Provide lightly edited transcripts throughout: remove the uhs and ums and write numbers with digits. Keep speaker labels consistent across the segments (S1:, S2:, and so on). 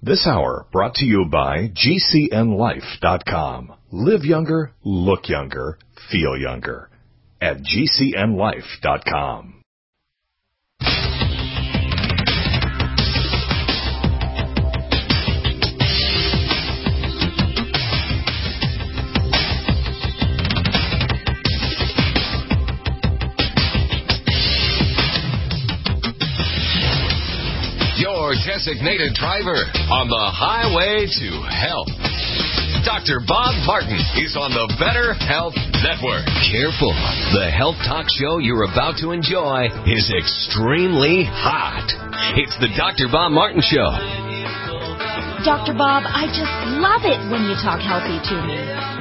S1: This hour brought to you by GCNLife.com. Live younger, look younger, feel younger. At GCNLife.com.
S2: Your designated driver on the highway to health. Dr. Bob Martin is on the Better Health Network. Careful. The health talk show you're about to enjoy is extremely hot. It's the Dr. Bob Martin Show.
S3: Dr. Bob, I just love it when you talk healthy to me.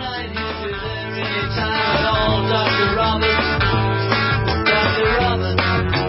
S4: Dr. Robert.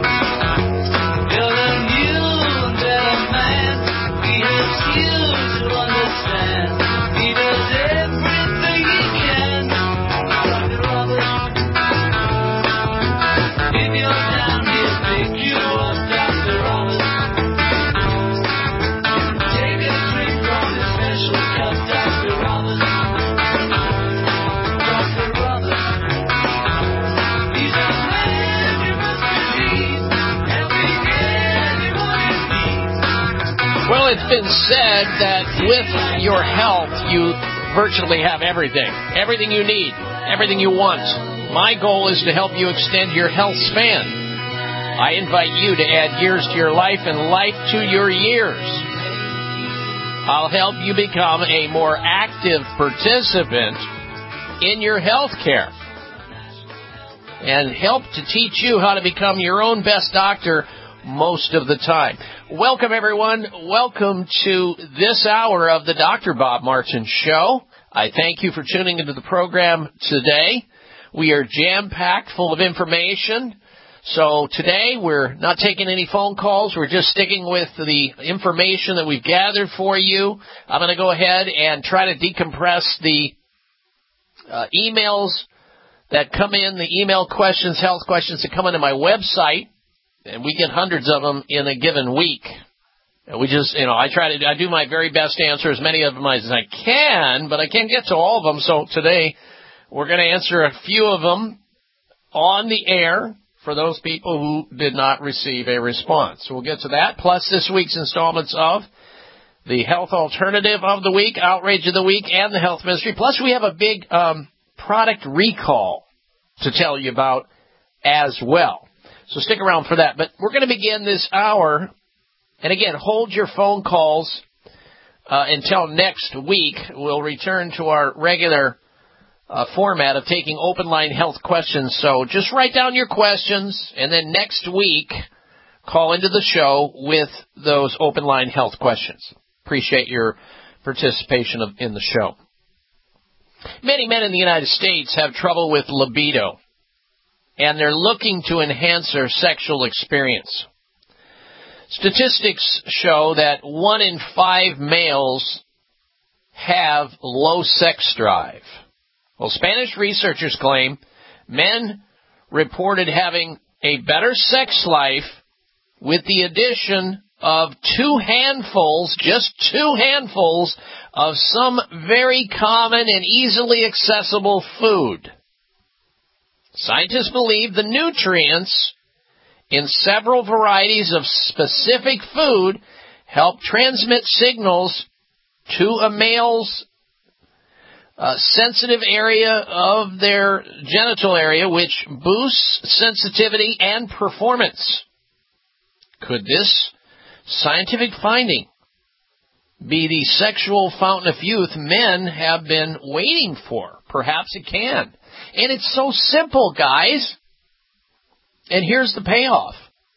S5: Well, it's been said that with your health, you virtually have everything. Everything you need, everything you want. My goal is to help you extend your health span. I invite you to add years to your life and life to your years. I'll help you become a more active participant in your health care and help to teach you how to become your own best doctor most of the time. Welcome, everyone. Welcome to this hour of the Dr. Bob Martin Show. I thank you for tuning into the program today. We are jam-packed full of information. So today we're not taking any phone calls. We're just sticking with the information that we've gathered for you. I'm going to go ahead and try to decompress the emails that come in, the email questions, health questions that come into my website. And we get hundreds of them in a given week. And we just, I do my very best to answer as many of them as I can, but I can't get to all of them. So today we're going to answer a few of them on the air for those people who did not receive a response. So we'll get to that, plus this week's installments of the Health Alternative of the Week, Outrage of the Week, and the Health Mystery. Plus we have a big product recall to tell you about as well. So stick around for that. But we're going to begin this hour. And again, hold your phone calls until next week. We'll return to our regular format of taking open line health questions. So just write down your questions, and then next week, call into the show with those open line health questions. Appreciate your participation in the show. Many men in the United States have trouble with libido, and they're looking to enhance their sexual experience. Statistics show that 1 in 5 males have low sex drive. Well, Spanish researchers claim men reported having a better sex life with the addition of just 2 handfuls of some very common and easily accessible food. Scientists believe the nutrients in several varieties of specific food help transmit signals to a male's sensitive area of their genital area, which boosts sensitivity and performance. Could this scientific finding be the sexual fountain of youth men have been waiting for? Perhaps it can. And it's so simple, guys. And here's the payoff.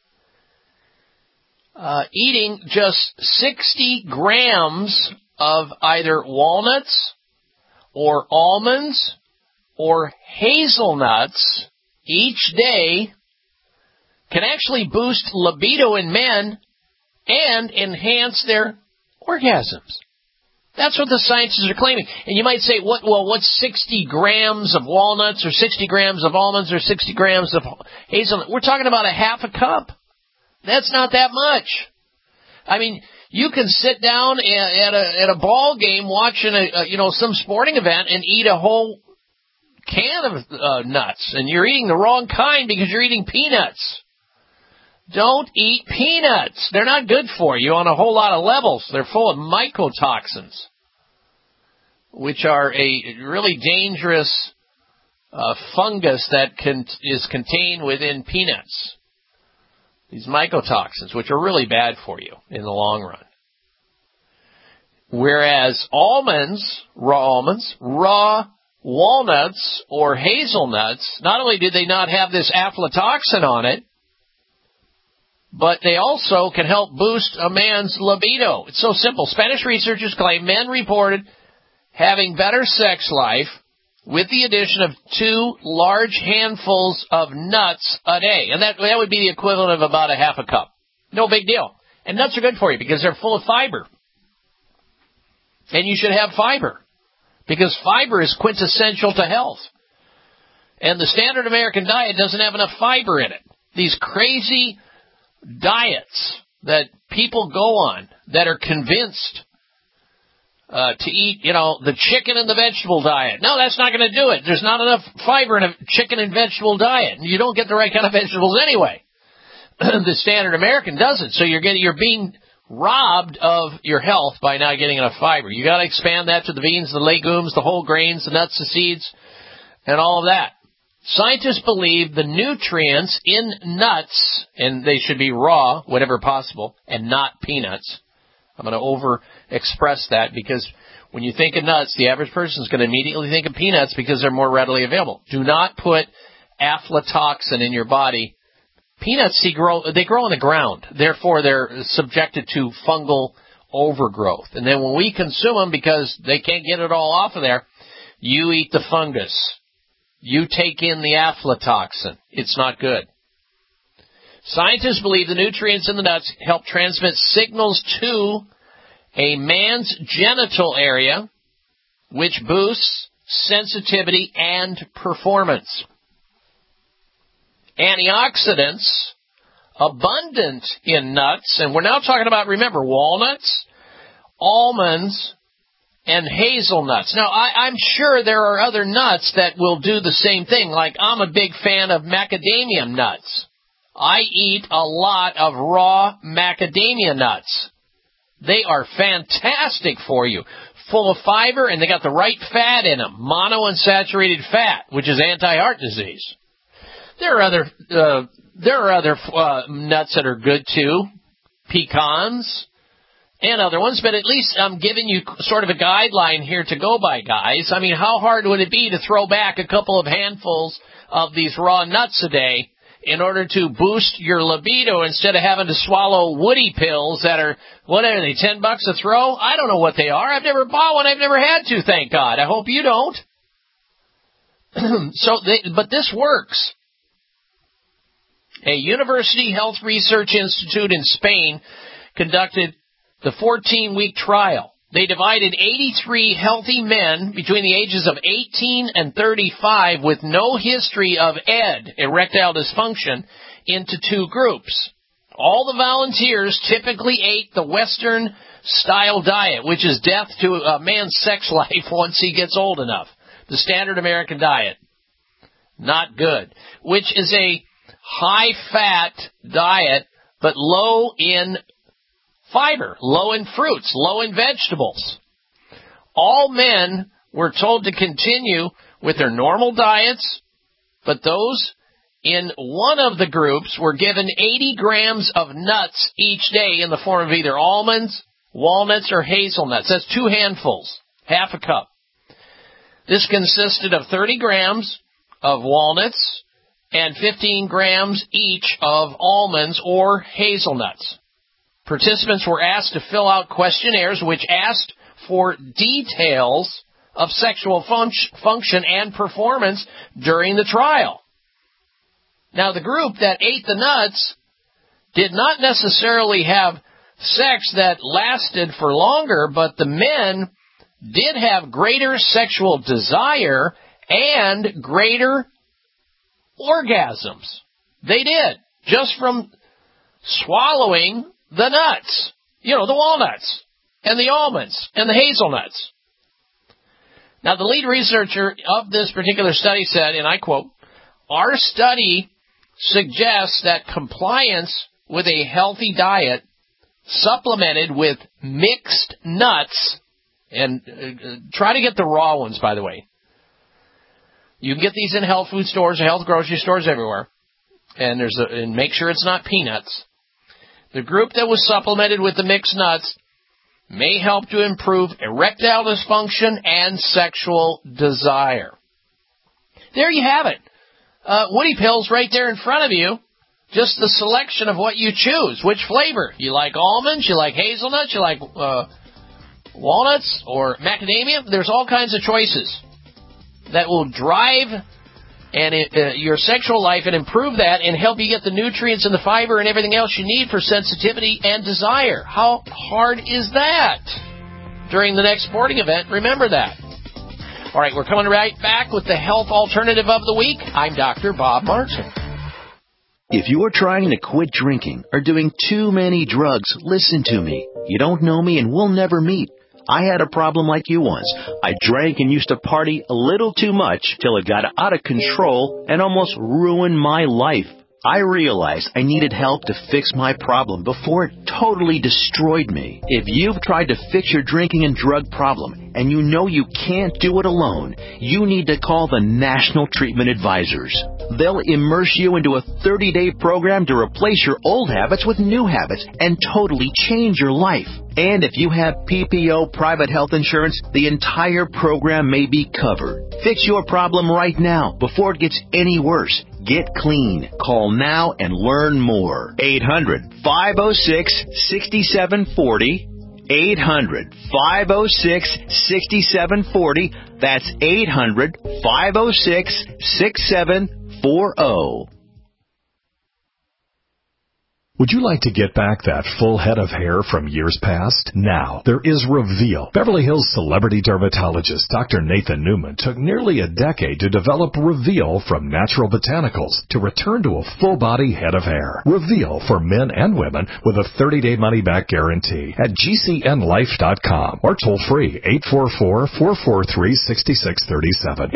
S5: Eating just 60 grams of either walnuts or almonds or hazelnuts each day can actually boost libido in men and enhance their orgasms. That's what the scientists are claiming. And you might say, what's 60 grams of walnuts or 60 grams of almonds or 60 grams of hazelnut? We're talking about a half a cup. That's not that much. I mean, You can sit down at a ball game watching some sporting event and eat a whole can of nuts, and you're eating the wrong kind because you're eating peanuts. Don't eat peanuts. They're not good for you on a whole lot of levels. They're full of mycotoxins, which are a really dangerous fungus that is contained within peanuts. These mycotoxins, which are really bad for you in the long run. Whereas raw walnuts or hazelnuts, not only do they not have this aflatoxin on it, but they also can help boost a man's libido. It's so simple. Spanish researchers claim men reported having better sex life with the addition of 2 large handfuls of nuts a day. And that would be the equivalent of about a half a cup. No big deal. And nuts are good for you because they're full of fiber. And you should have fiber because fiber is quintessential to health. And the standard American diet doesn't have enough fiber in it. These crazy diets that people go on that are convinced to eat, the chicken and the vegetable diet. No, that's not going to do it. There's not enough fiber in a chicken and vegetable diet. And you don't get the right kind of vegetables anyway. The standard American doesn't. So you're being robbed of your health by not getting enough fiber. You got to expand that to the beans, the legumes, the whole grains, the nuts, the seeds, and all of that. Scientists believe the nutrients in nuts, and they should be raw, whenever possible, and not peanuts. I'm going to over-express that because when you think of nuts, the average person is going to immediately think of peanuts because they're more readily available. Do not put aflatoxin in your body. Peanuts, they grow on the ground. Therefore, they're subjected to fungal overgrowth. And then when we consume them, because they can't get it all off of there, you eat the fungus. You take in the aflatoxin. It's not good. Scientists believe the nutrients in the nuts help transmit signals to a man's genital area, which boosts sensitivity and performance. Antioxidants abundant in nuts, and we're now talking about, remember, walnuts, almonds, and hazelnuts. Now, I'm sure there are other nuts that will do the same thing. Like, I'm a big fan of macadamia nuts. I eat a lot of raw macadamia nuts. They are fantastic for you, full of fiber, and they got the right fat in them, monounsaturated fat, which is anti-heart disease. There are other nuts that are good too, pecans and other ones, but at least I'm giving you sort of a guideline here to go by, guys. I mean, how hard would it be to throw back a couple of handfuls of these raw nuts a day in order to boost your libido instead of having to swallow woody pills that are, what are they, $10 a throw? I don't know what they are. I've never bought one. I've never had to, thank God. I hope you don't. But this works. A University Health Research Institute in Spain conducted the 14-week trial. They divided 83 healthy men between the ages of 18 and 35 with no history of ED, erectile dysfunction, into 2 groups. All the volunteers typically ate the Western-style diet, which is death to a man's sex life once he gets old enough. The standard American diet. Not good. Which is a high-fat diet, but low in fiber, low in fruits, low in vegetables. All men were told to continue with their normal diets, but those in one of the groups were given 80 grams of nuts each day in the form of either almonds, walnuts, or hazelnuts. That's 2 handfuls, half a cup. This consisted of 30 grams of walnuts and 15 grams each of almonds or hazelnuts. Participants were asked to fill out questionnaires which asked for details of sexual function and performance during the trial. Now, the group that ate the nuts did not necessarily have sex that lasted for longer, but the men did have greater sexual desire and greater orgasms. They did, just from swallowing the nuts. The walnuts and the almonds and the hazelnuts. Now, the lead researcher of this particular study said, and I quote, "Our study suggests that compliance with a healthy diet supplemented with mixed nuts," and try to get the raw ones, by the way. You can get these in health food stores or health grocery stores everywhere, and make sure it's not peanuts. The group that was supplemented with the mixed nuts may help to improve erectile dysfunction and sexual desire. There you have it. Woody pills right there in front of you. Just the selection of what you choose. Which flavor? You like almonds? You like hazelnuts? You like walnuts or macadamia? There's all kinds of choices that will drive your sexual life and improve that and help you get the nutrients and the fiber and everything else you need for sensitivity and desire. How hard is that? During the next sporting event, remember that. All right, we're coming right back with the health alternative of the week. I'm Dr. Bob Martin.
S4: If you're trying to quit drinking or doing too many drugs, listen to me. You don't know me and we'll never meet. I had a problem like you once. I drank and used to party a little too much till it got out of control and almost ruined my life. I realized I needed help to fix my problem before it totally destroyed me. If you've tried to fix your drinking and drug problem and you know you can't do it alone, you need to call the National Treatment Advisors. They'll immerse you into a 30-day program to replace your old habits with new habits and totally change your life. And if you have PPO private health insurance, the entire program may be covered. Fix your problem right now before it gets any worse. Get clean. Call now and learn more. 800-506-6740. 800-506-6740. That's 800-506-6740.
S1: Would you like to get back that full head of hair from years past? Now, there is Reveal. Beverly Hills celebrity dermatologist Dr. Nathan Newman took nearly a decade to develop Reveal from natural botanicals to return to a full-body head of hair. Reveal for men and women with a 30-day money-back guarantee at GCNlife.com or toll-free 844-443-6637.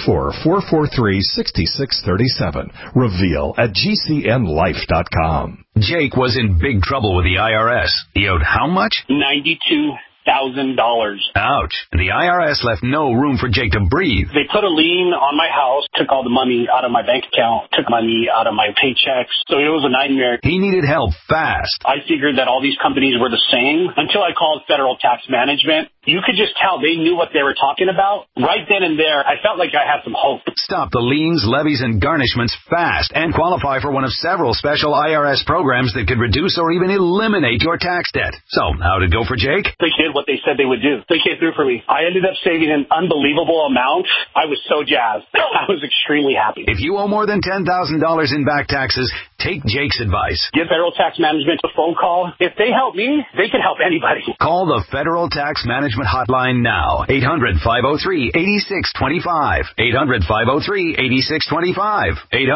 S1: 844-443-6637. Reveal at GCNlife.com.
S6: Jake was in big trouble with the IRS. He owed how much?
S7: $92,000.
S6: Ouch. And the IRS left no room for Jake to breathe.
S7: They put a lien on my house, took all the money out of my bank account, took money out of my paychecks. So it was a nightmare.
S6: He needed help fast.
S7: I figured that all these companies were the same until I called Federal Tax Management. You could just tell they knew what they were talking about. Right then and there, I felt like I had some hope.
S6: Stop the liens, levies, and garnishments fast and qualify for one of several special IRS programs that could reduce or even eliminate your tax debt. So, how did it go for Jake?
S7: They did what they said they would do. They came through for me. I ended up saving an unbelievable amount. I was so jazzed. I was extremely happy.
S6: If you owe more than $10,000 in back taxes, take Jake's advice.
S7: Give Federal Tax Management a phone call. If they help me, they can help anybody.
S6: Call the Federal Tax Management hotline now. 800-503-8625. 800-503-8625.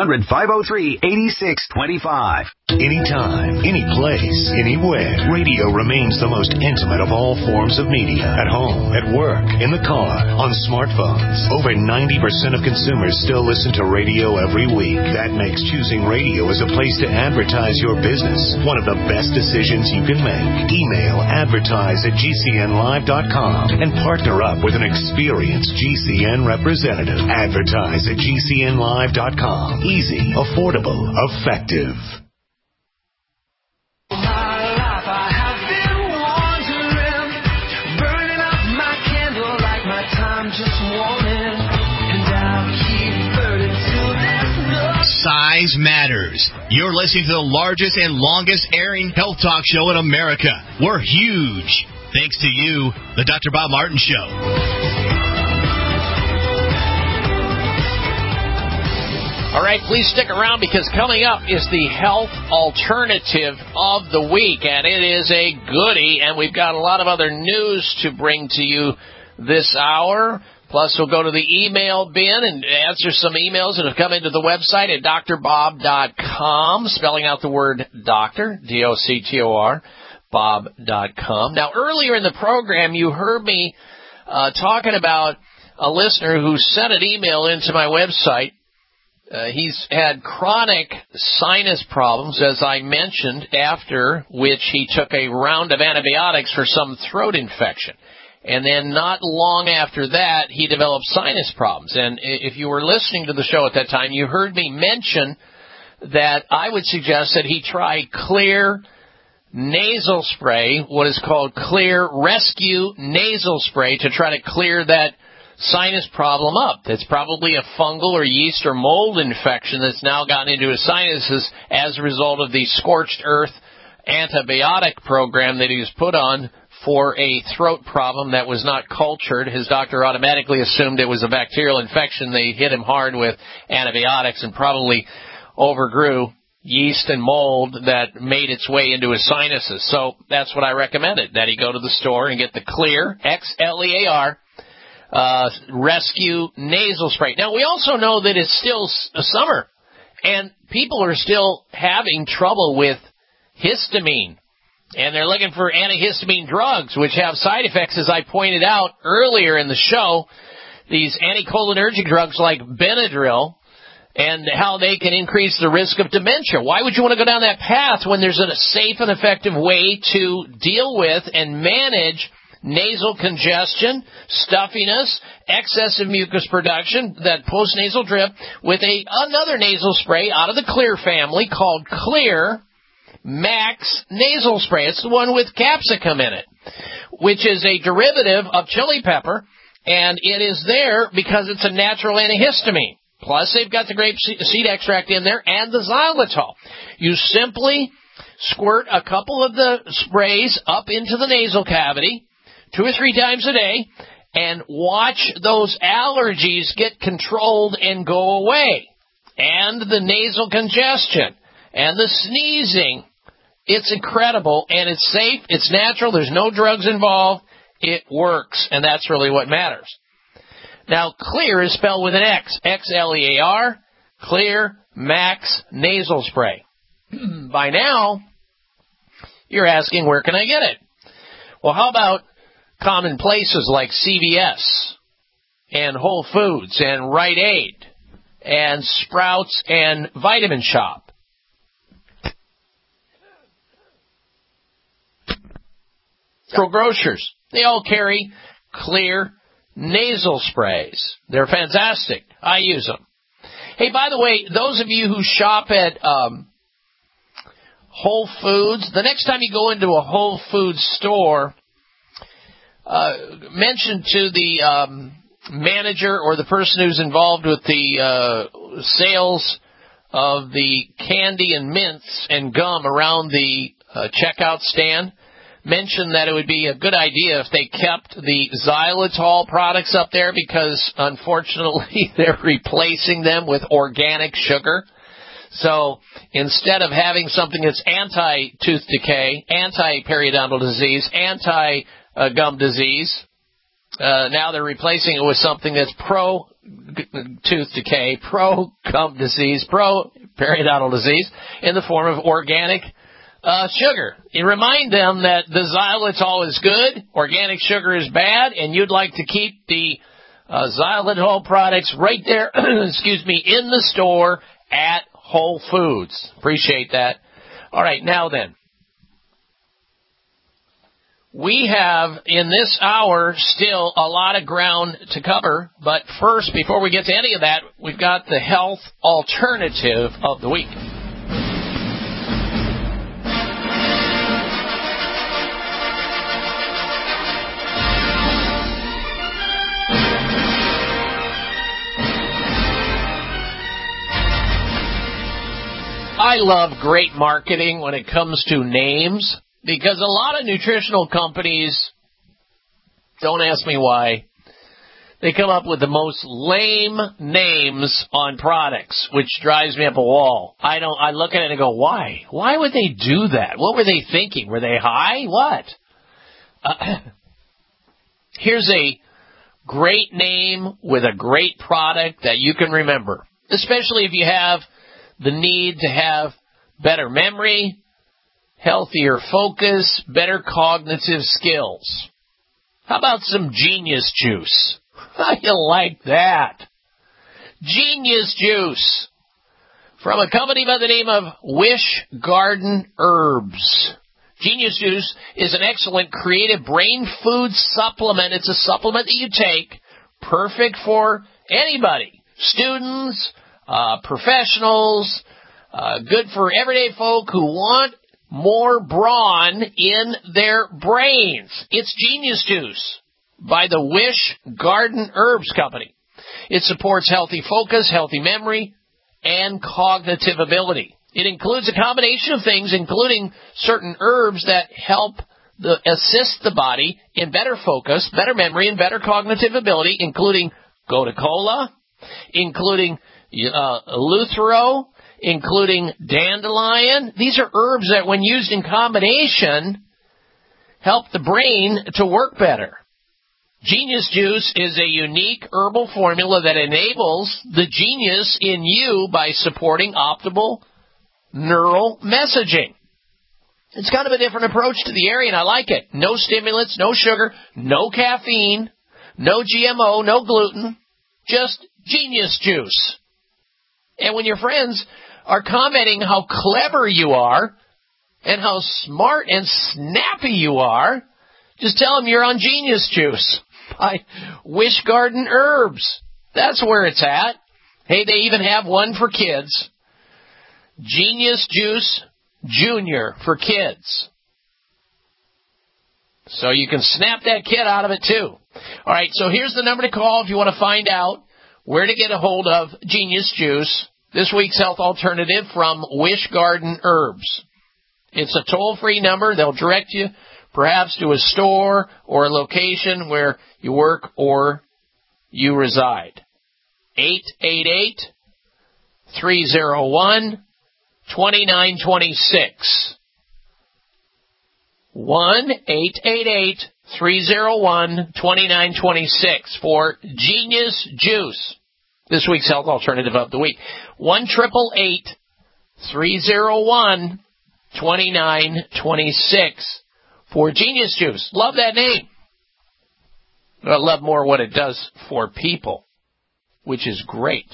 S6: 800-503-8625.
S8: Anytime, any place, anywhere, radio remains the most intimate of all forms of media. At home, at work, in the car, on smartphones. Over 90% of consumers still listen to radio every week. That makes choosing radio as a place to advertise your business one of the best decisions you can make. Email advertise@GCNlive.com and partner up with an experienced GCN representative. Advertise at GCNlive.com. Easy, affordable, effective.
S9: Size matters. You're listening to the largest and longest airing health talk show in America. We're huge. Thanks to you, the Dr. Bob Martin Show.
S5: All right, please stick around because coming up is the health alternative of the week, and it is a goodie, and we've got a lot of other news to bring to you this hour. Plus, we'll go to the email bin and answer some emails that have come into the website at drbob.com, spelling out the word doctor, D-O-C-T-O-R, drbob.com. Now, earlier in the program, you heard me talking about a listener who sent an email into my website. He's had chronic sinus problems, as I mentioned, after which he took a round of antibiotics for some throat infection. And then not long after that, he developed sinus problems. And if you were listening to the show at that time, you heard me mention that I would suggest that he try Xlear nasal spray, what is called Xlear Rescue nasal spray, to try to clear that sinus problem up. That's probably a fungal or yeast or mold infection that's now gotten into his sinuses as a result of the scorched earth antibiotic program that he was put on for a throat problem that was not cultured. His doctor automatically assumed it was a bacterial infection. They hit him hard with antibiotics and probably overgrew yeast and mold that made its way into his sinuses. So that's what I recommended, that he go to the store and get the Xlear, Xlear, Rescue nasal spray. Now, we also know that it's still summer, and people are still having trouble with histamine, and they're looking for antihistamine drugs, which have side effects, as I pointed out earlier in the show. These anticholinergic drugs like Benadryl, and how they can increase the risk of dementia. Why would you want to go down that path when there's a safe and effective way to deal with and manage nasal congestion, stuffiness, excessive mucus production, that postnasal drip, with another nasal spray out of the Xlear family called Xlear Max Nasal Spray. It's the one with capsicum in it, which is a derivative of chili pepper, and it is there because it's a natural antihistamine. Plus, they've got the grape seed extract in there and the xylitol. You simply squirt a couple of the sprays up into the nasal cavity 2 or 3 times a day and watch those allergies get controlled and go away. And the nasal congestion and the sneezing. It's incredible, and it's safe, it's natural, there's no drugs involved, it works, and that's really what matters. Now, Xlear is spelled with an X, Xlear, Xlear Max Nasal Spray. By now, you're asking, where can I get it? Well, how about common places like CVS and Whole Foods and Rite Aid and Sprouts and Vitamin Shop? For grocers, they all carry Xlear nasal sprays. They're fantastic. I use them. Hey, by the way, those of you who shop at Whole Foods, the next time you go into a Whole Foods store, mention to the manager or the person who's involved with the sales of the candy and mints and gum around the checkout stand, mention that it would be a good idea if they kept the xylitol products up there, because unfortunately they're replacing them with organic sugar. So instead of having something that's anti-tooth decay, anti-periodontal disease, anti-gum disease, now they're replacing it with something that's pro-tooth decay, pro-gum disease, pro-periodontal disease in the form of organic sugar. You remind them that the xylitol is good, organic sugar is bad, and you'd like to keep the xylitol products right there, in the store at Whole Foods. Appreciate that. All right, now then. We have, in this hour, still a lot of ground to cover, but first, before we get to any of that, we've got the health alternative of the week. I love great marketing when it comes to names, because a lot of nutritional companies, don't ask me why, they come up with the most lame names on products, which drives me up a wall. I look at it and go, why? Why would they do that? What were they thinking? Were they high? What? Here's a great name with a great product that you can remember, especially if you have the need to have better memory, healthier focus, better cognitive skills. How about some Genius Juice? How you like that? Genius Juice from a company by the name of Wish Garden Herbs. Genius Juice is an excellent creative brain food supplement. It's a supplement that you take, perfect for anybody, students, professionals, good for everyday folk who want more brawn in their brains. It's Genius Juice by the Wish Garden Herbs Company. It supports healthy focus, healthy memory, and cognitive ability. It includes a combination of things, including certain herbs that help assist the body in better focus, better memory, and better cognitive ability, including gotu kola, including eleuthero, including dandelion. These are herbs that, when used in combination, help the brain to work better. Genius Juice is a unique herbal formula that enables the genius in you by supporting optimal neural messaging. It's kind of a different approach to the area, and I like it. No stimulants, no sugar, no caffeine, no GMO, no gluten, just Genius Juice. And when your friends are commenting how clever you are and how smart and snappy you are, just tell them you're on Genius Juice by Wish Garden Herbs. That's where it's at. Hey, they even have one for kids. Genius Juice Junior for kids. So you can snap that kid out of it too. All right, so here's the number to call if you want to find out where to get a hold of Genius Juice, this week's health alternative from Wish Garden Herbs. It's a toll-free number. They'll direct you perhaps to a store or a location where you work or you reside. 888-301-2926. 1-888-301-2926 for Genius Juice, this week's health alternative of the week. 1-888-301-2926 for Genius Juice. Love that name. I love more what it does for people, which is great.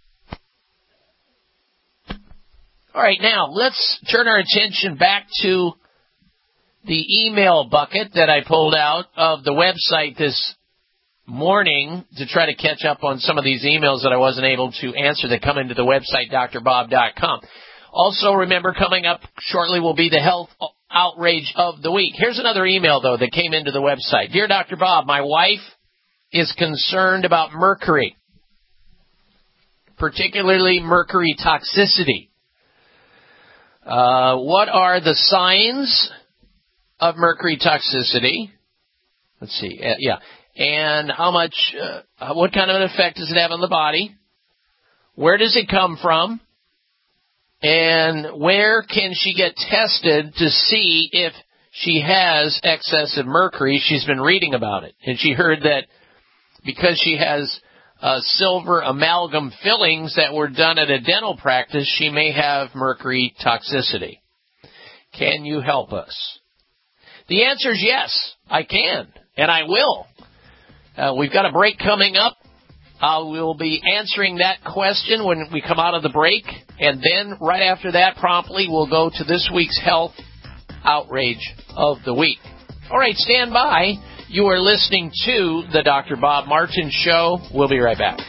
S5: All right, now let's turn our attention back to the email bucket that I pulled out of the website this morning to try to catch up on some of these emails that I wasn't able to answer that come into the website, drbob.com. Also, remember, coming up shortly will be the health outrage of the week. Here's another email, though, that came into the website. Dear Dr. Bob, my wife is concerned about mercury, particularly mercury toxicity. What are the signs of mercury toxicity? Let's see. And how much, what kind of an effect does it have on the body? Where does it come from? And where can she get tested to see if she has excessive mercury? She's been reading about it. And she heard that because she has silver amalgam fillings that were done at a dental practice, she may have mercury toxicity. Can you help us? The answer is yes, I can, and I will. We've got a break coming up. We'll be answering that question when we come out of the break, and then right after that, promptly, we'll go to this week's health outrage of the week. All right, stand by. You are listening to the Dr. Bob Martin Show. We'll be right back.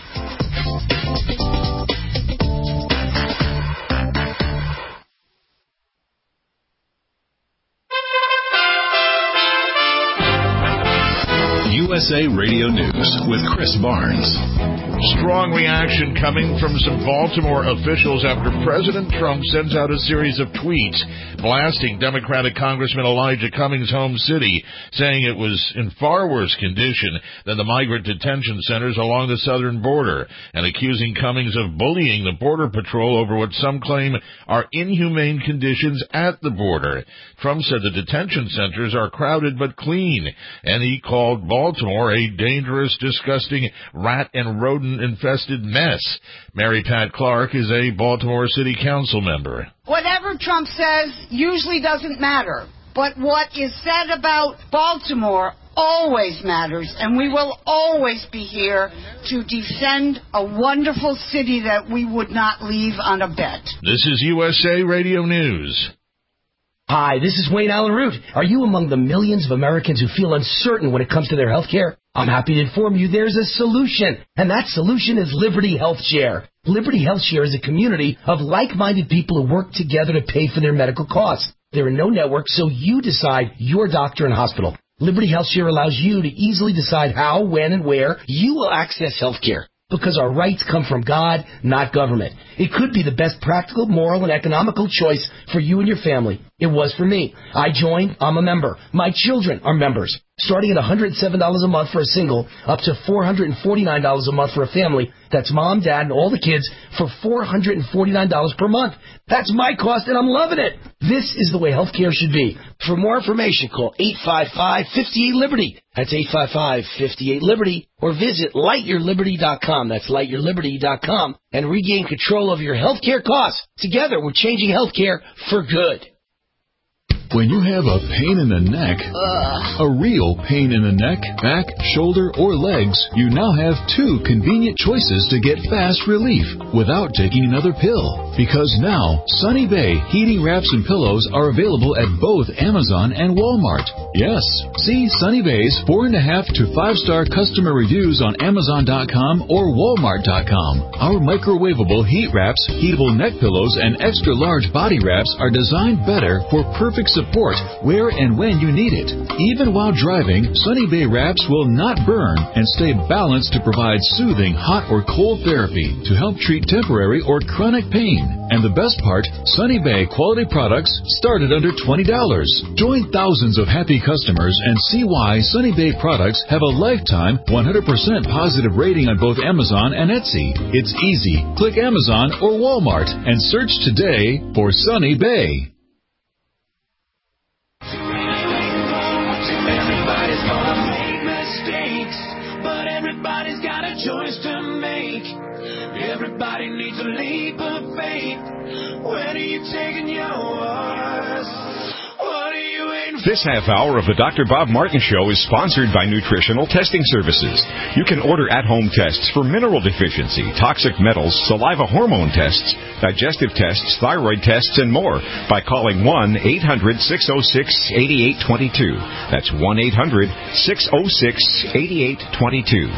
S1: USA Radio News with Chris Barnes.
S10: Strong reaction coming from some Baltimore officials after President Trump sends out a series of tweets blasting Democratic Congressman Elijah Cummings' home city, saying it was in far worse condition than the migrant detention centers along the southern border, and accusing Cummings of bullying the Border Patrol over what some claim are inhumane conditions at the border. Trump said the detention centers are crowded but clean, and he called Baltimore a dangerous, disgusting, rat and rodent rodent-infested mess. Mary Pat Clark is a Baltimore City Council member.
S11: Whatever Trump says usually doesn't matter. But what is said about Baltimore always matters, and we will always be here to defend a wonderful city that we would not leave on a bet.
S10: This is USA Radio News.
S12: Hi, this is Wayne Allen Root. Are you among the millions of Americans who feel uncertain when it comes to their health care? I'm happy to inform you there's a solution, and that solution is Liberty Health Share. Liberty Health Share is a community of like-minded people who work together to pay for their medical costs. There are no networks, so you decide your doctor and hospital. Liberty Health Share allows you to easily decide how, when, and where you will access health care. Because our rights come from God, not government. It could be the best practical, moral, and economical choice for you and your family. It was for me. I joined. I'm a member. My children are members. Starting at $107 a month for a single, up to $449 a month for a family. That's mom, dad, and all the kids for $449 per month. That's my cost, and I'm loving it. This is the way healthcare should be. For more information, call 855-58-LIBERTY. That's 855-58-LIBERTY. Or visit lightyourliberty.com. That's lightyourliberty.com. And regain control of your healthcare costs. Together, we're changing healthcare for good.
S13: When you have a pain in the neck, a real pain in the neck, back, shoulder, or legs, you now have two convenient choices to get fast relief without taking another pill. Because now, Sunny Bay heating wraps and pillows are available at both Amazon and Walmart. Yes, see Sunny Bay's 4.5 to 5-star customer reviews on Amazon.com or Walmart.com. Our microwavable heat wraps, heatable neck pillows, and extra large body wraps are designed better for perfect support where and when you need it. Even while driving, Sunny Bay wraps will not burn and stay balanced to provide soothing hot or cold therapy to help treat temporary or chronic pain. And the best part, Sunny Bay quality products start at under $20. Join thousands of happy customers and see why Sunny Bay products have a lifetime 100% positive rating on both Amazon and Etsy. It's easy. Click Amazon or Walmart and search today for Sunny Bay.
S14: Everybody's gonna make mistakes, but everybody's got a choice to make. Everybody needs a leap of faith. When are you taking yours? What are you waiting for?
S15: This half hour of the Dr. Bob Martin Show is sponsored by Nutritional Testing Services. You can order at-home tests for mineral deficiency, toxic metals, saliva hormone tests, digestive tests, thyroid tests, and more by calling 1-800-606-8822. That's 1-800-606-8822.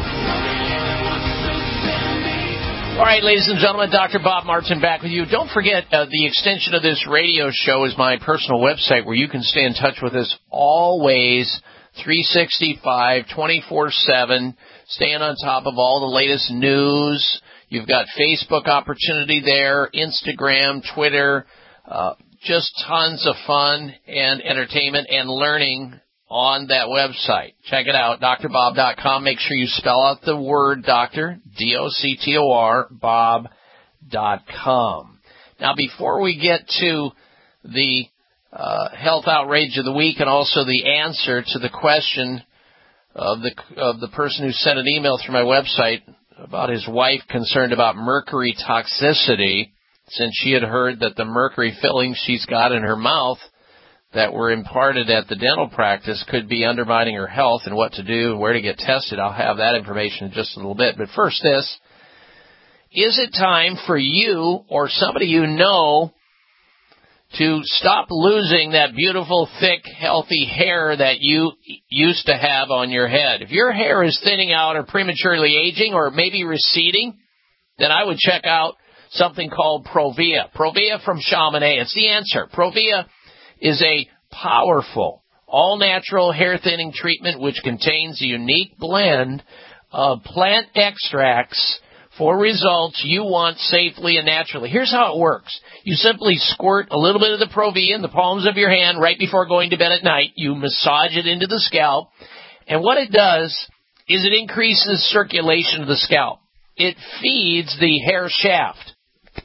S5: All right, ladies and gentlemen, Dr. Bob Martin back with you. Don't forget, the extension of this radio show is my personal website where you can stay in touch with us always, 365, 24/7, staying on top of all the latest news. You've got Facebook opportunity there, Instagram, Twitter, just tons of fun and entertainment and learning on that website. Check it out, drbob.com. Make sure you spell out the word doctor, D-O-C-T-O-R, bob.com. Now, before we get to the health outrage of the week and also the answer to the question of the person who sent an email through my website about his wife concerned about mercury toxicity, since she had heard that the mercury fillings she's got in her mouth that were imparted at the dental practice could be undermining her health, and what to do and where to get tested. I'll have that information in just a little bit. But first this, is it time for you or somebody you know to stop losing that beautiful, thick, healthy hair that you used to have on your head? If your hair is thinning out or prematurely aging or maybe receding, then I would check out something called Provia. Provia from Chamonix. It's the answer. Provia is a powerful, all-natural hair thinning treatment which contains a unique blend of plant extracts for results you want safely and naturally. Here's how it works. You simply squirt a little bit of the Provia in the palms of your hand right before going to bed at night. You massage it into the scalp, and what it does is it increases circulation of the scalp. It feeds the hair shaft,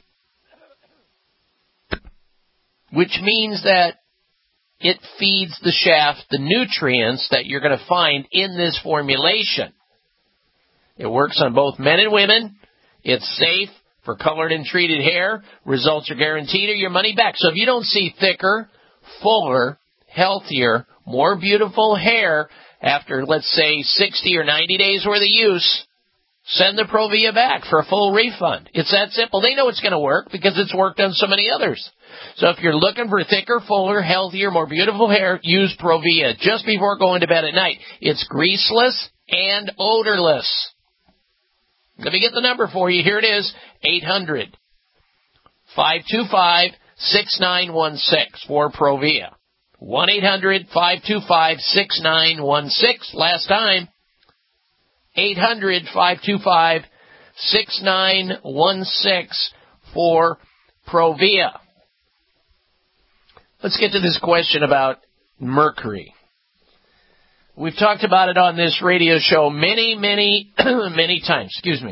S5: which means that it feeds the shaft the nutrients that you're going to find in this formulation. It works on both men and women. It's safe for colored and treated hair. Results are guaranteed or your money back. So if you don't see thicker, fuller, healthier, more beautiful hair after, let's say, 60 or 90 days worth of use, send the Provia back for a full refund. It's that simple. They know it's going to work because it's worked on so many others. So if you're looking for thicker, fuller, healthier, more beautiful hair, use Provia just before going to bed at night. It's greaseless and odorless. Let me get the number for you. Here it is, 800-525-6916 for Provia. 1-800-525-6916. Last time, 800-525-6916 for Provia. Let's get to this question about mercury. We've talked about it on this radio show many times.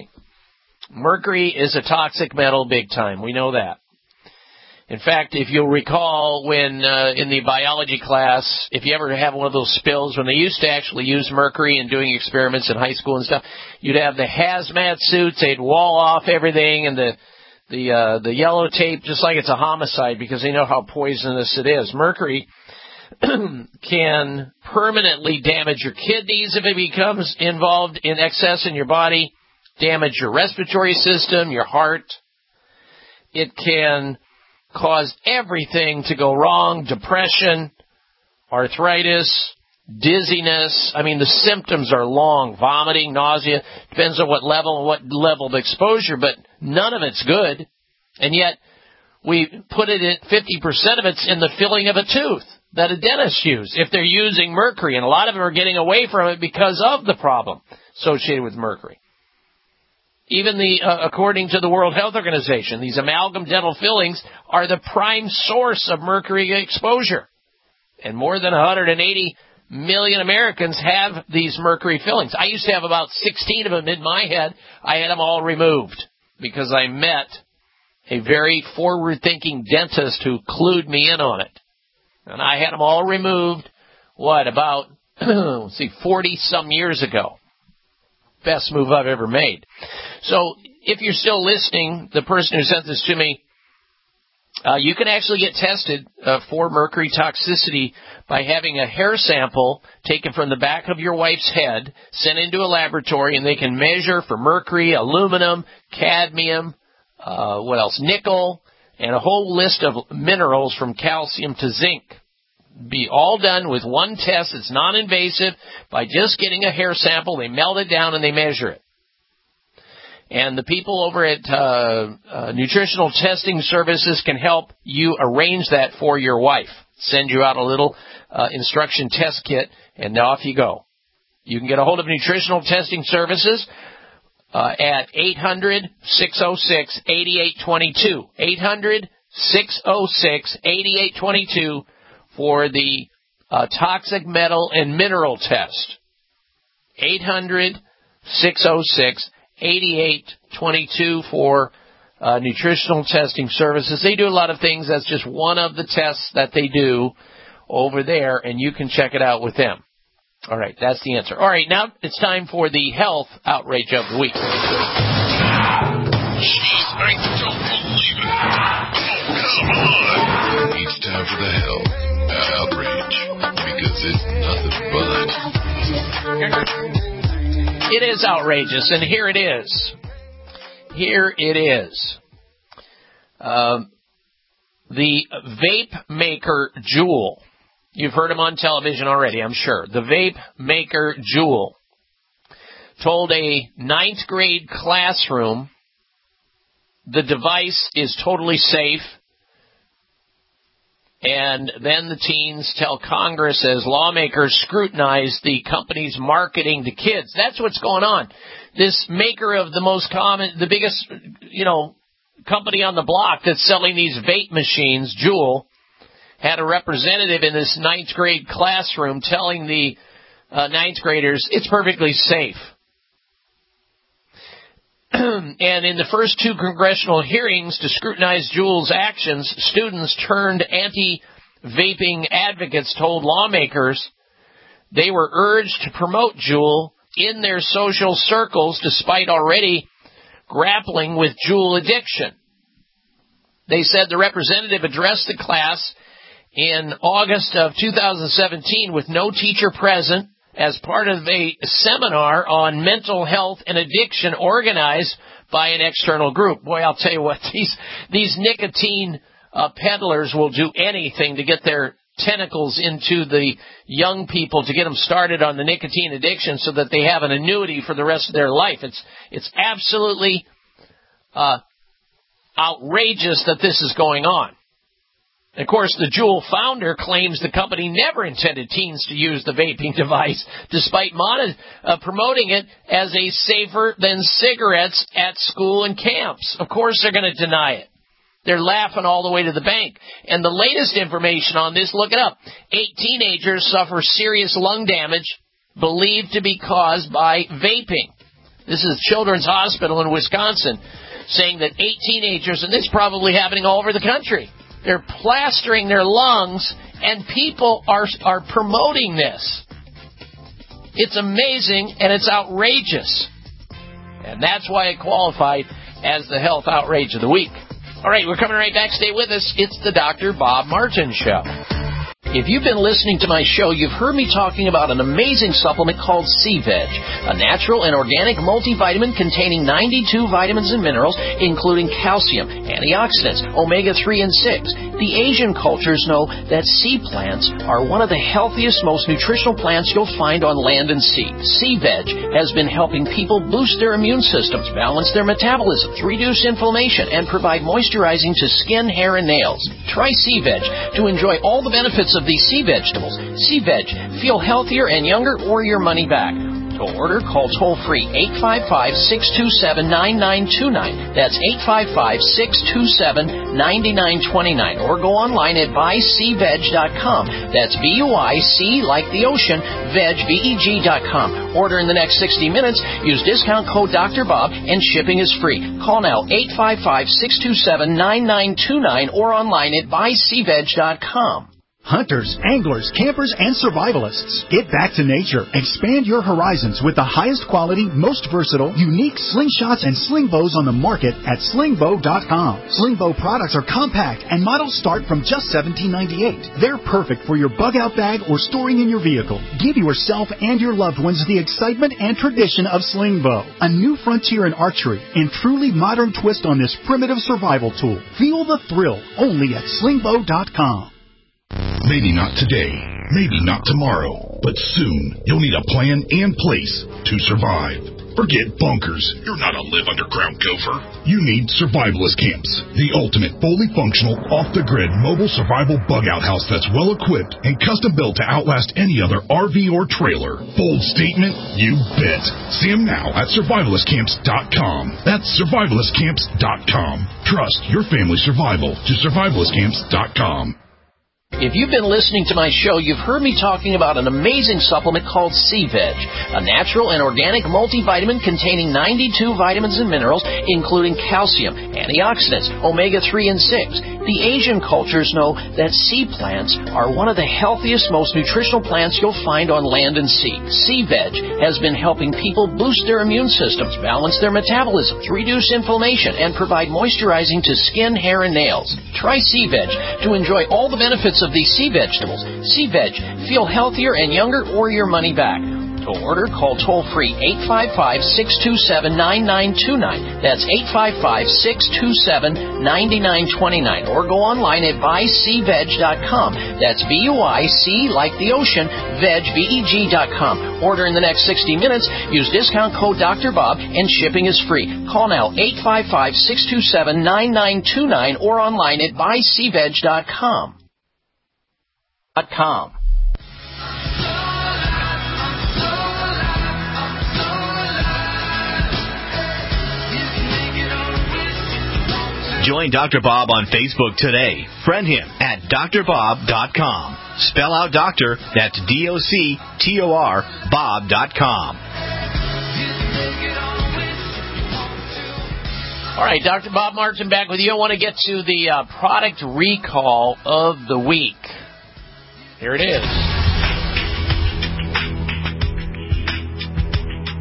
S5: Mercury is a toxic metal big time. We know that. In fact, if you'll recall when in the biology class, if you ever have one of those spills, when they used to actually use mercury in doing experiments in high school and stuff, you'd have the hazmat suits, they'd wall off everything, and the yellow tape, just like it's a homicide, because they know how poisonous it is. Mercury can permanently damage your kidneys if it becomes involved in excess in your body, damage your respiratory system, your heart. It can cause everything to go wrong, depression, arthritis, dizziness. I mean, the symptoms are long, vomiting, nausea, depends on what level of exposure, but none of it's good. And yet, we put it at 50% of it's in the filling of a tooth that a dentist uses if they're using mercury. And a lot of them are getting away from it because of the problem associated with mercury. Even according to the World Health Organization, these amalgam dental fillings are the prime source of mercury exposure. And more than 180 million Americans have these mercury fillings. I used to have about 16 of them in my head. I had them all removed because I met a very forward-thinking dentist who clued me in on it. And I had them all removed, about 40-some years ago. Best move I've ever made. So if you're still listening, the person who sent this to me, you can actually get tested for mercury toxicity by having a hair sample taken from the back of your wife's head, sent into a laboratory, and they can measure for mercury, aluminum, cadmium, nickel, and a whole list of minerals from calcium to zinc. Be all done with one test. It's non-invasive by just getting a hair sample. They melt it down and they measure it. And the people over at Nutritional Testing Services can help you arrange that for your wife. Send you out a little instruction test kit, and off you go. You can get a hold of Nutritional Testing Services at 800-606-8822. 800-606-8822 for the toxic metal and mineral test. 800-606-8822 for Nutritional Testing Services. They do a lot of things. That's just one of the tests that they do over there, and you can check it out with them. All right, that's the answer. All right, now it's time for the health outrage of the week.
S14: Jeez, I don't believe it. Oh, come on. It's time for the health outrage, because it's nothing but...
S5: It is outrageous, and here it is. Here it is. The vape maker Juul. You've heard him on television already, I'm sure. The vape maker Juul told a 9th grade classroom the device is totally safe. And then the teens tell Congress as lawmakers scrutinize the company's marketing to kids. That's what's going on. This maker of the biggest, company on the block that's selling these vape machines, Juul, had a representative in this 9th grade classroom telling the 9th graders it's perfectly safe. And in the first 2 congressional hearings to scrutinize Juul's actions, students turned anti-vaping advocates told lawmakers they were urged to promote Juul in their social circles despite already grappling with Juul addiction. They said the representative addressed the class in August of 2017 with no teacher present as part of a seminar on mental health and addiction organized by an external group. Boy, I'll tell you what, these nicotine peddlers will do anything to get their tentacles into the young people to get them started on the nicotine addiction so that they have an annuity for the rest of their life. It's absolutely outrageous that this is going on. Of course, the Juul founder claims the company never intended teens to use the vaping device, despite promoting it as a safer than cigarettes at school and camps. Of course they're going to deny it. They're laughing all the way to the bank. And the latest information on this, look it up. 8 teenagers suffer serious lung damage believed to be caused by vaping. This is Children's Hospital in Wisconsin saying that 8 teenagers, and this is probably happening all over the country, they're plastering their lungs, and people are promoting this. It's amazing, and it's outrageous. And that's why it qualified as the Health Outrage of the Week. All right, we're coming right back. Stay with us. It's the Dr. Bob Martin Show. If you've been listening to my show, you've heard me talking about an amazing supplement called C-Veg, a natural and organic multivitamin containing 92 vitamins and minerals, including calcium, antioxidants, omega-3 and 6. The Asian cultures know that sea plants are one of the healthiest, most nutritional plants you'll find on land and sea. C-Veg has been helping people boost their immune systems, balance their metabolisms, reduce inflammation, and provide moisturizing to skin, hair, and nails. Try C-Veg to enjoy all the benefits of these sea vegetables. C-Veg. Feel healthier and younger or your money back. To order, call toll-free 855-627-9929. That's 855-627-9929. Or go online at buycveg.com. That's B-U-I-C like the ocean, veg, V-E-G.com. Order in the next 60 minutes. Use discount code Dr. Bob and shipping is free. Call now 855-627-9929 or online at buycveg.com.
S16: Hunters, anglers, campers, and survivalists. Get back to nature. Expand your horizons with the highest quality, most versatile, unique slingshots and sling bows on the market at slingbow.com. Slingbow products are compact and models start from just $17.98. They're perfect for your bug-out bag or storing in your vehicle. Give yourself and your loved ones the excitement and tradition of Slingbow, a new frontier in archery and truly modern twist on this primitive survival tool. Feel the thrill only at slingbow.com.
S17: Maybe not today, maybe not tomorrow, but soon you'll need a plan and place to survive. Forget bunkers. You're not a live underground gopher. You need Survivalist Camps, the ultimate fully functional, off-the-grid mobile survival bug-out house that's well-equipped and custom-built to outlast any other RV or trailer. Bold statement? You bet. See them now at survivalistcamps.com. That's survivalistcamps.com. Trust your family's survival to survivalistcamps.com.
S5: If you've been listening to my show, you've heard me talking about an amazing supplement called C-Veg, a natural and organic multivitamin containing 92 vitamins and minerals, including calcium, antioxidants, omega-3 and 6. The Asian cultures know that sea plants are one of the healthiest, most nutritional plants you'll find on land and sea. C-Veg has been helping people boost their immune systems, balance their metabolisms, reduce inflammation, and provide moisturizing to skin, hair, and nails. Try C-Veg to enjoy all the benefits of these sea vegetables. C-Veg. Feel healthier and younger or your money back. To order, call toll-free 855-627-9929. That's 855-627-9929. Or go online at buycveg.com. That's B-U-I-C like the ocean, veg, V-E-G.com. Order in the next 60 minutes. Use discount code Dr. Bob and shipping is free. Call now 855-627-9929 or online at buycveg.com.
S9: Join Dr. Bob on Facebook today. Friend him at drbob.com. Spell out doctor, that's D-O-C-T-O-R, bob.com.
S5: All right, Dr. Bob Martin back with you. I want to get to the product recall of the week. Here it is.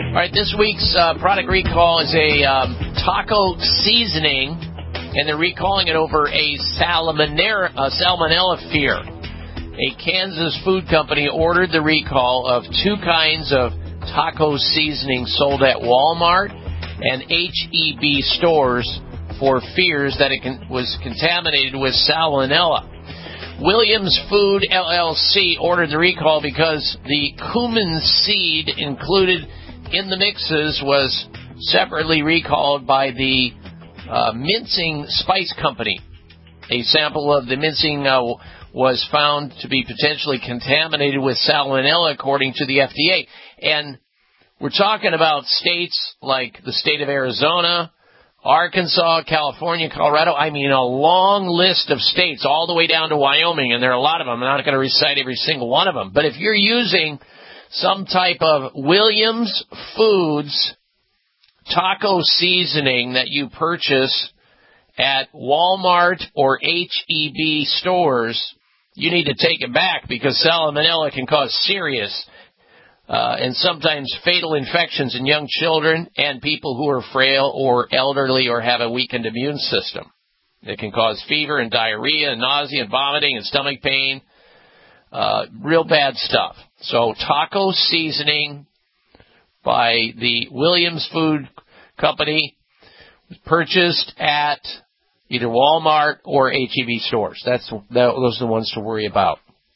S5: All right, this week's product recall is a taco seasoning, and they're recalling it over a salmonella fear. A Kansas food company ordered the recall of 2 kinds of taco seasoning sold at Walmart and H-E-B stores for fears that it was contaminated with salmonella. Williams Food LLC ordered the recall because the cumin seed included in the mixes was separately recalled by the mincing spice company. A sample of the mincing was found to be potentially contaminated with salmonella, according to the FDA. And we're talking about states like the state of Arizona, Arkansas, California, Colorado. I mean, a long list of states all the way down to Wyoming, and there are a lot of them. I'm not going to recite every single one of them. But if you're using some type of Williams Foods taco seasoning that you purchase at Walmart or H-E-B stores, you need to take it back, because salmonella can cause serious and sometimes fatal infections in young children and people who are frail or elderly or have a weakened immune system. It can cause fever and diarrhea and nausea and vomiting and stomach pain. Real bad stuff. So taco seasoning by the Williams Food Company was purchased at either Walmart or H-E-B stores. Those are the ones to worry about.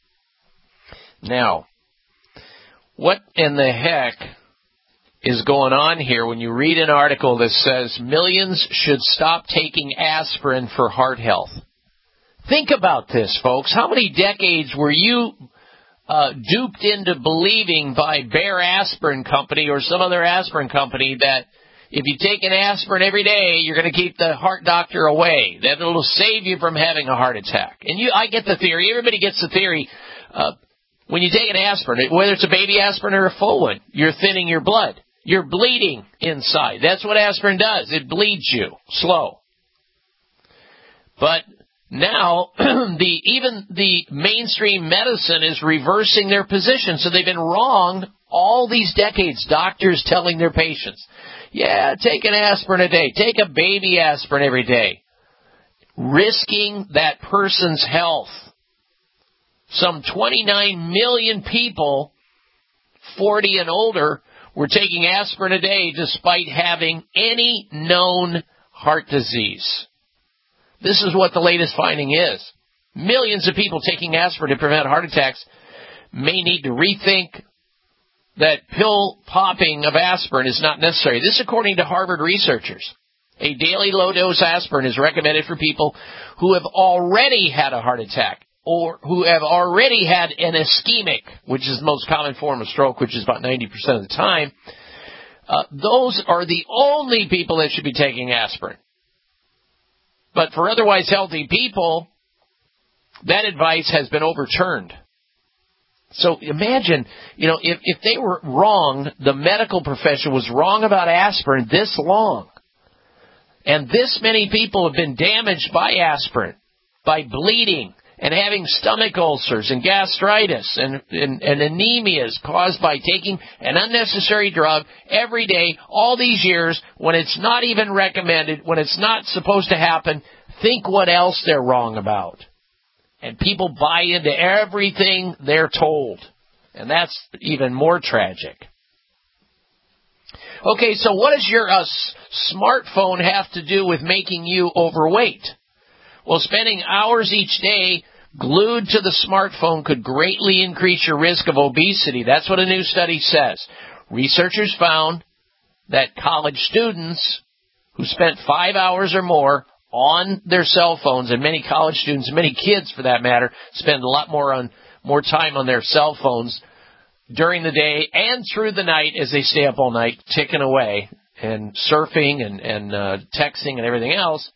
S5: Now, what in the heck is going on here when you read an article that says millions should stop taking aspirin for heart health? Think about this, folks. How many decades were you duped into believing by Bayer Aspirin Company or some other aspirin company that if you take an aspirin every day, you're going to keep the heart doctor away, that it'll save you from having a heart attack? And I get the theory. Everybody gets the theory. When you take an aspirin, whether it's a baby aspirin or a full one, you're thinning your blood. You're bleeding inside. That's what aspirin does. It bleeds you slow. But now, even the mainstream medicine is reversing their position. So they've been wrong all these decades. Doctors telling their patients, yeah, take an aspirin a day. Take a baby aspirin every day. Risking that person's health. Some 29 million people, 40 and older, were taking aspirin a day despite having any known heart disease. This is what the latest finding is. Millions of people taking aspirin to prevent heart attacks may need to rethink that pill popping of aspirin is not necessary. This according to Harvard researchers. A daily low-dose aspirin is recommended for people who have already had a heart attack or who have already had an ischemic, which is the most common form of stroke, which is about 90% of the time. Those are the only people that should be taking aspirin. But for otherwise healthy people, that advice has been overturned. So imagine, if they were wrong, the medical profession was wrong about aspirin this long. And this many people have been damaged by aspirin, by bleeding and having stomach ulcers and gastritis and anemias caused by taking an unnecessary drug every day, all these years, when it's not even recommended, when it's not supposed to happen. Think what else they're wrong about. And people buy into everything they're told. And that's even more tragic. Okay, so what does your smartphone have to do with making you overweight? Well, spending hours each day glued to the smartphone could greatly increase your risk of obesity. That's what a new study says. Researchers found that college students who spent 5 hours or more on their cell phones, and many college students, many kids for that matter, spend a lot more time on their cell phones during the day and through the night as they stay up all night ticking away and surfing and texting and everything else.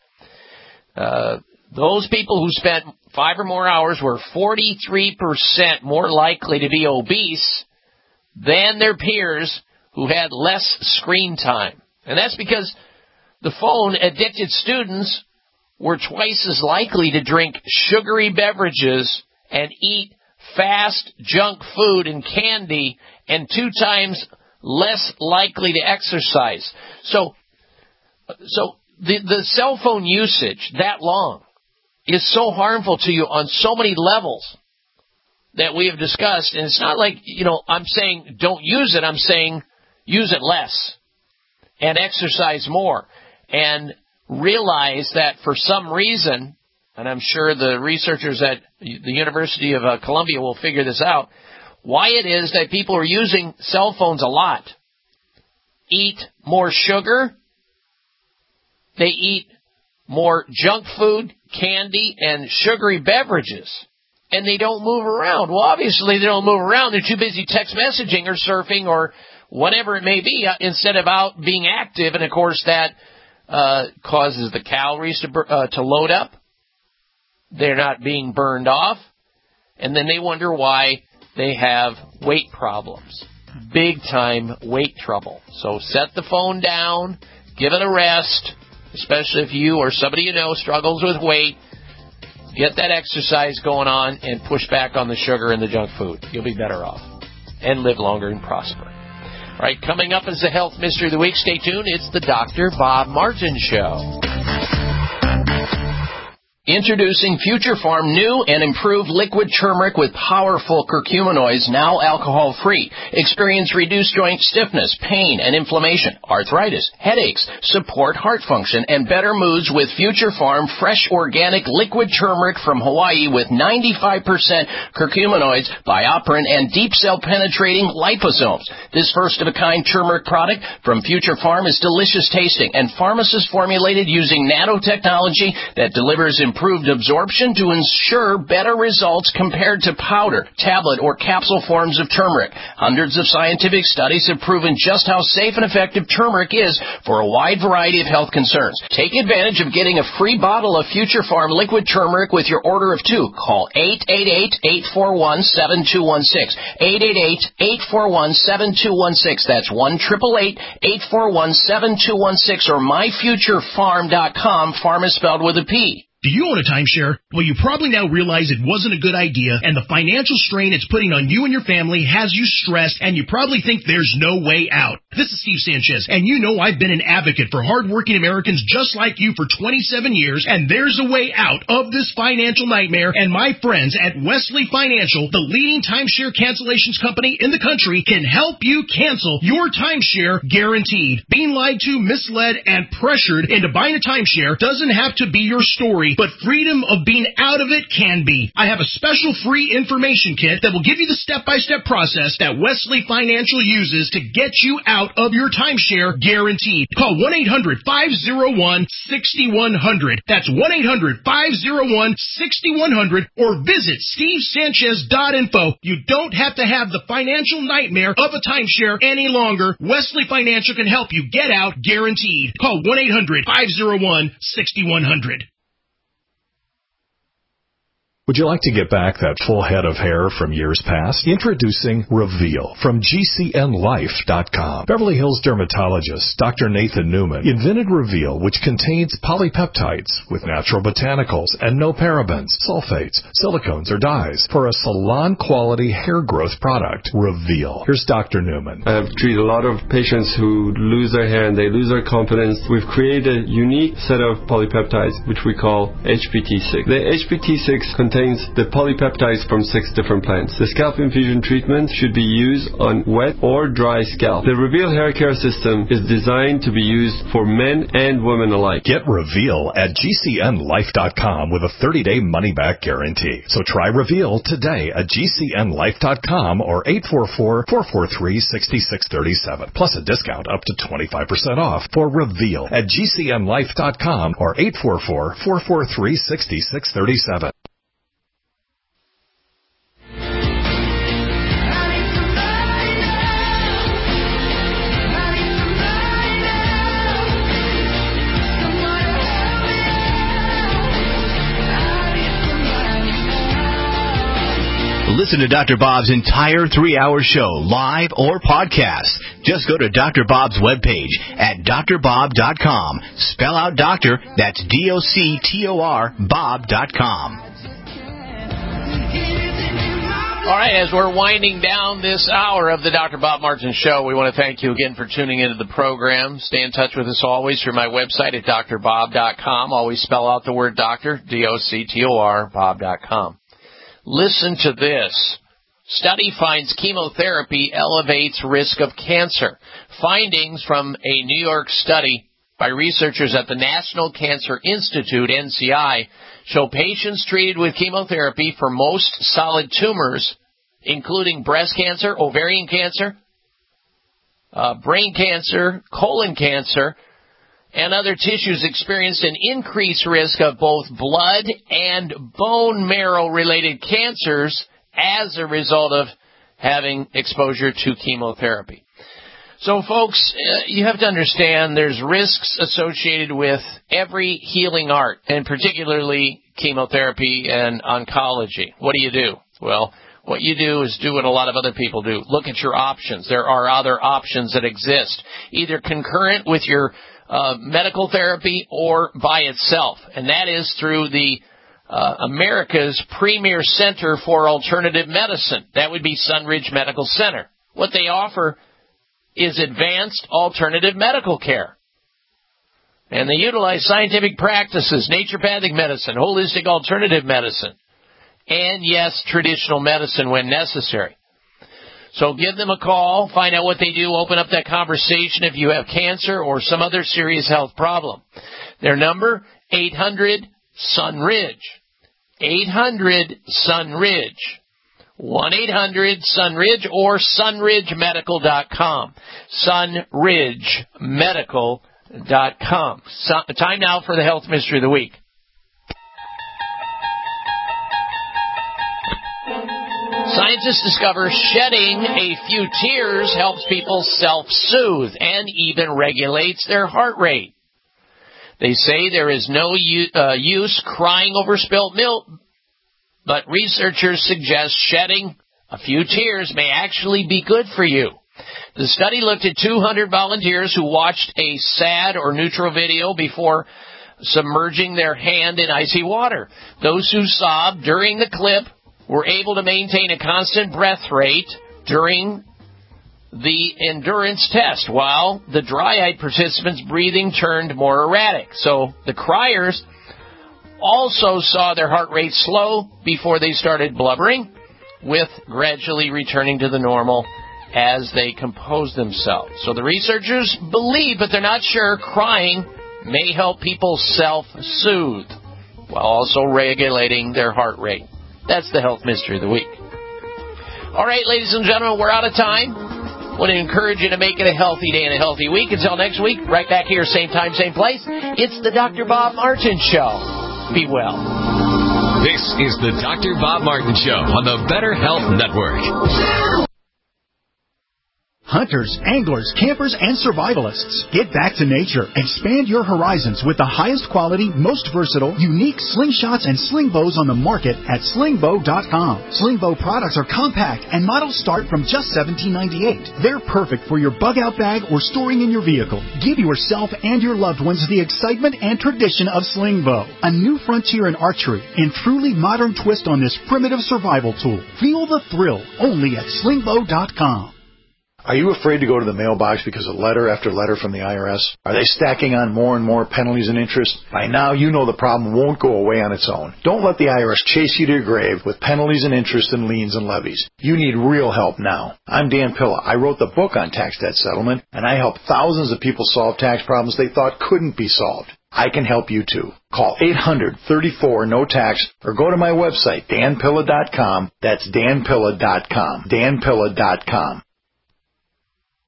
S5: Those people who spent 5 or more hours were 43% more likely to be obese than their peers who had less screen time. And that's because the phone-addicted students were twice as likely to drink sugary beverages and eat fast junk food and candy, and 2 times less likely to exercise. So the cell phone usage that long is so harmful to you on so many levels that we have discussed. And it's not like, I'm saying don't use it. I'm saying use it less and exercise more. And realize that for some reason, and I'm sure the researchers at the University of Columbia will figure this out, why it is that people are using cell phones a lot. Eat more sugar. They eat more junk food, candy, and sugary beverages. And they don't move around. Well, obviously they don't move around. They're too busy text messaging or surfing or whatever it may be instead of out being active. And, of course, that causes the calories to load up. They're not being burned off. And then they wonder why they have weight problems. Big-time weight trouble. So set the phone down. Give it a rest, especially if you or somebody you know struggles with weight. Get that exercise going on and push back on the sugar and the junk food. You'll be better off and live longer and prosper. All right, coming up is the Health Mystery of the Week. Stay tuned. It's the Dr. Bob Martin Show. Introducing Future Farm new and improved liquid turmeric with powerful curcuminoids, now alcohol-free. Experience reduced joint stiffness, pain and inflammation, arthritis, headaches, support heart function, and better moods with Future Farm fresh organic liquid turmeric from Hawaii with 95% curcuminoids, bioperin, and deep cell penetrating liposomes. This first-of-a-kind turmeric product from Future Farm is delicious tasting and pharmacist formulated using nanotechnology that delivers improved absorption to ensure better results compared to powder, tablet, or capsule forms of turmeric. Hundreds of scientific studies have proven just how safe and effective turmeric is for a wide variety of health concerns. Take advantage of getting a free bottle of Future Farm liquid turmeric with your order of 2. Call 888-841-7216. 888-841-7216. That's 1-888-841-7216 or myfuturefarm.com. Farm is spelled with a P.
S18: Do you own a timeshare? Well, you probably now realize it wasn't a good idea, and the financial strain it's putting on you and your family has you stressed, and you probably think there's no way out. This is Steve Sanchez, and you know I've been an advocate for hardworking Americans just like you for 27 years, and there's a way out of this financial nightmare, and my friends at Wesley Financial, the leading timeshare cancellations company in the country, can help you cancel your timeshare guaranteed. Being lied to, misled, and pressured into buying a timeshare doesn't have to be your story, but freedom of being out of it can be. I have a special free information kit that will give you the step-by-step process that Wesley Financial uses to get you out of your timeshare guaranteed. Call 1-800-501-6100. That's 1-800-501-6100 or visit stevesanchez.info. You don't have to have the financial nightmare of a timeshare any longer. Wesley Financial can help you get out guaranteed. Call 1-800-501-6100.
S1: Would you like to get back that full head of hair from years past? Introducing Reveal from GCNLife.com. Beverly Hills dermatologist Dr. Nathan Newman invented Reveal, which contains polypeptides with natural botanicals and no parabens, sulfates, silicones, or dyes for a salon-quality hair growth product. Reveal. Here's Dr. Newman.
S19: I have treated a lot of patients who lose their hair and they lose their confidence. We've created a unique set of polypeptides, which we call HPT6. The HPT6 contains the polypeptides from 6 different plants. The scalp infusion treatment should be used on wet or dry scalp. The Reveal hair care system is designed to be used for men and women alike.
S1: Get Reveal at GCNLife.com with a 30-day money-back guarantee. So try Reveal today at GCNLife.com or 844-443-6637. Plus a discount up to 25% off for Reveal at GCNLife.com or 844-443-6637.
S9: Listen to Dr. Bob's entire 3-hour show, live or podcast. Just go to Dr. Bob's webpage at drbob.com. Spell out doctor, that's DOCTOR, Bob.com.
S5: All right, as we're winding down this hour of the Dr. Bob Martin Show, we want to thank you again for tuning into the program. Stay in touch with us always through my website at drbob.com. Always spell out the word doctor, D-O-C-T-O-R, bob.com. Listen to this. Study finds chemotherapy elevates risk of cancer. Findings from a New York study by researchers at the National Cancer Institute, NCI, show patients treated with chemotherapy for most solid tumors, including breast cancer, ovarian cancer, brain cancer, colon cancer, and other tissues, experienced an increased risk of both blood and bone marrow-related cancers as a result of having exposure to chemotherapy. So, folks, you have to understand there's risks associated with every healing art, and particularly chemotherapy and oncology. What do? Well, what you do is do what a lot of other people do. Look at your options. There are other options that exist, either concurrent with your medical therapy or by itself, and that is through the America's premier center for alternative medicine. That would be Sunridge Medical Center. What they offer is advanced alternative medical care. And they utilize scientific practices, naturopathic medicine, holistic alternative medicine, and, yes, traditional medicine when necessary. So give them a call, find out what they do, open up that conversation if you have cancer or some other serious health problem. Their number, 800-SUNRIDGE. 800-SUNRIDGE. 1-800-SUNRIDGE or sunridgemedical.com. sunridgemedical.com. Time now for the Health Mystery of the Week. Scientists discover shedding a few tears helps people self-soothe and even regulates their heart rate. They say there is no use crying over spilt milk, but researchers suggest shedding a few tears may actually be good for you. The study looked at 200 volunteers who watched a sad or neutral video before submerging their hand in icy water. Those who sobbed during the clip were able to maintain a constant breath rate during the endurance test, while the dry-eyed participants' breathing turned more erratic. So the criers also saw their heart rate slow before they started blubbering, with gradually returning to the normal as they composed themselves. So the researchers believe, but they're not sure, crying may help people self-soothe while also regulating their heart rate. That's the Health Mystery of the Week. All right, ladies and gentlemen, we're out of time. I want to encourage you to make it a healthy day and a healthy week. Until next week, right back here, same time, same place. It's the Dr. Bob Martin Show. Be well.
S2: This is the Dr. Bob Martin Show on the Better Health Network.
S16: Hunters, anglers, campers, and survivalists. Get back to nature. Expand your horizons with the highest quality, most versatile, unique slingshots and sling bows on the market at slingbow.com. Slingbow products are compact and models start from just $17.98. They're perfect for your bug-out bag or storing in your vehicle. Give yourself and your loved ones the excitement and tradition of Slingbow, a new frontier in archery and truly modern twist on this primitive survival tool. Feel the thrill only at slingbow.com.
S20: Are you afraid to go to the mailbox because of letter after letter from the IRS? Are they stacking on more and more penalties and interest? By now, you know the problem won't go away on its own. Don't let the IRS chase you to your grave with penalties and interest and liens and levies. You need real help now. I'm Dan Pilla. I wrote the book on tax debt settlement, and I help thousands of people solve tax problems they thought couldn't be solved. I can help you too. Call 800-34-NO-TAX or go to my website, danpilla.com. That's danpilla.com. danpilla.com.